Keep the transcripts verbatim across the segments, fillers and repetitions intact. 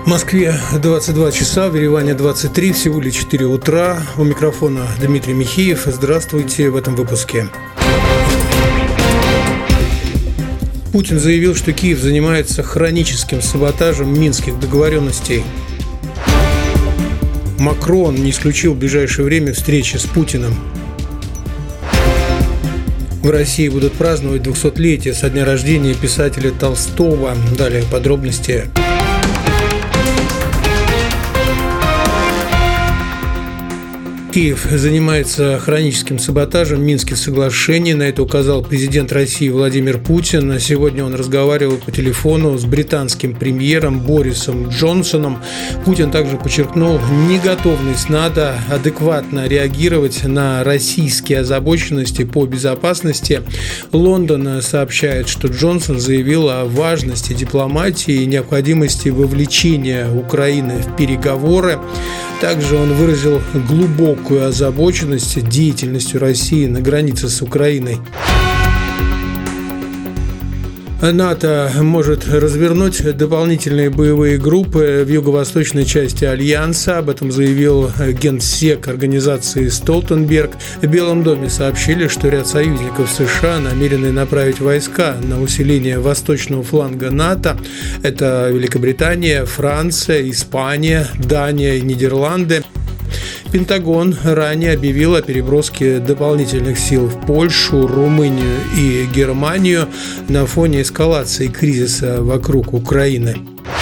В Москве двадцать два часа, в Ереване двадцать три, всего лишь четыре утра. У микрофона Дмитрий Михеев. Здравствуйте в этом выпуске. Путин заявил, что Киев занимается хроническим саботажем минских договоренностей. Макрон не исключил в ближайшее время встречи с Путиным. В России будут праздновать двухсотлетие со дня рождения писателя Толстого. Далее подробности. Киев занимается хроническим саботажем Минских соглашений. На это указал президент России Владимир Путин. Сегодня он разговаривал по телефону с британским премьером Борисом Джонсоном. Путин также подчеркнул неготовность НАТО адекватно реагировать на российские озабоченности по безопасности. Лондон сообщает, что Джонсон заявил о важности дипломатии и необходимости вовлечения Украины в переговоры. Также он выразил глубокую озабоченность деятельностью России на границе с Украиной. НАТО может развернуть дополнительные боевые группы в юго-восточной части Альянса. Об этом заявил генсек организации Столтенберг. В Белом доме сообщили, что ряд союзников США намерены направить войска на усиление восточного фланга НАТО. Это Великобритания, Франция, Испания, Дания и Нидерланды. Пентагон ранее объявил о переброске дополнительных сил в Польшу, Румынию и Германию на фоне эскалации кризиса вокруг Украины.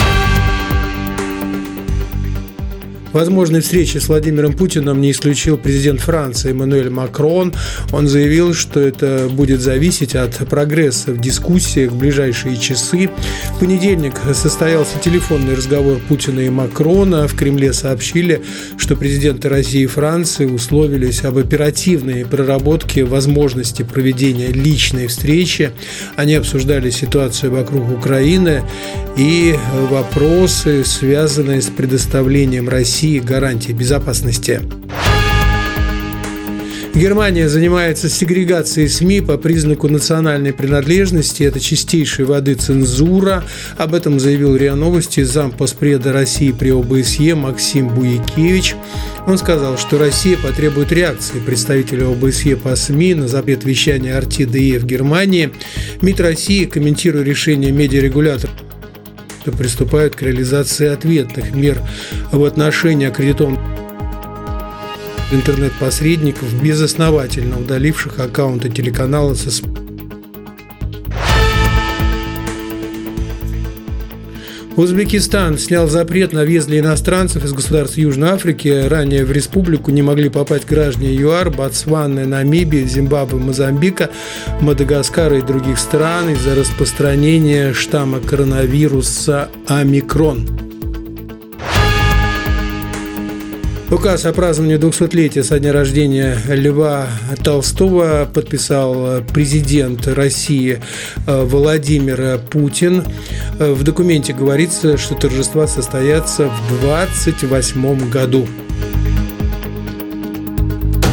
Возможной встречи с Владимиром Путиным не исключил президент Франции Эммануэль Макрон. Он заявил, что это будет зависеть от прогресса в дискуссиях в ближайшие часы. В понедельник состоялся телефонный разговор Путина и Макрона. В Кремле сообщили, что президенты России и Франции условились об оперативной проработке возможности проведения личной встречи. Они обсуждали ситуацию вокруг Украины и вопросы, связанные с предоставлением России гарантии безопасности. Германия занимается сегрегацией СМИ по признаку национальной принадлежности. Это чистейшей воды цензура. Об этом заявил РИА Новости зампоспреда России при ОБСЕ Максим Буякевич. Он сказал, что Россия потребует реакции представителя ОБСЕ по СМИ на запрет вещания эр тэ дэ и в Германии. МИД России, комментируя решение медиарегулятора, приступают к реализации ответных мер в отношении аккредитованных интернет-посредников, безосновательно удаливших аккаунты телеканала со СМИ. Узбекистан снял запрет на въезд для иностранцев из государств Южной Африки. Ранее в республику не могли попасть граждане ЮАР, Ботсваны, Намибии, Зимбабве, Мозамбика, Мадагаскара и других стран из-за распространения штамма коронавируса омикрон. Указ о праздновании двухсотлетия со дня рождения Льва Толстого подписал президент России Владимир Путин. В документе говорится, что торжества состоятся в двадцать восьмом году.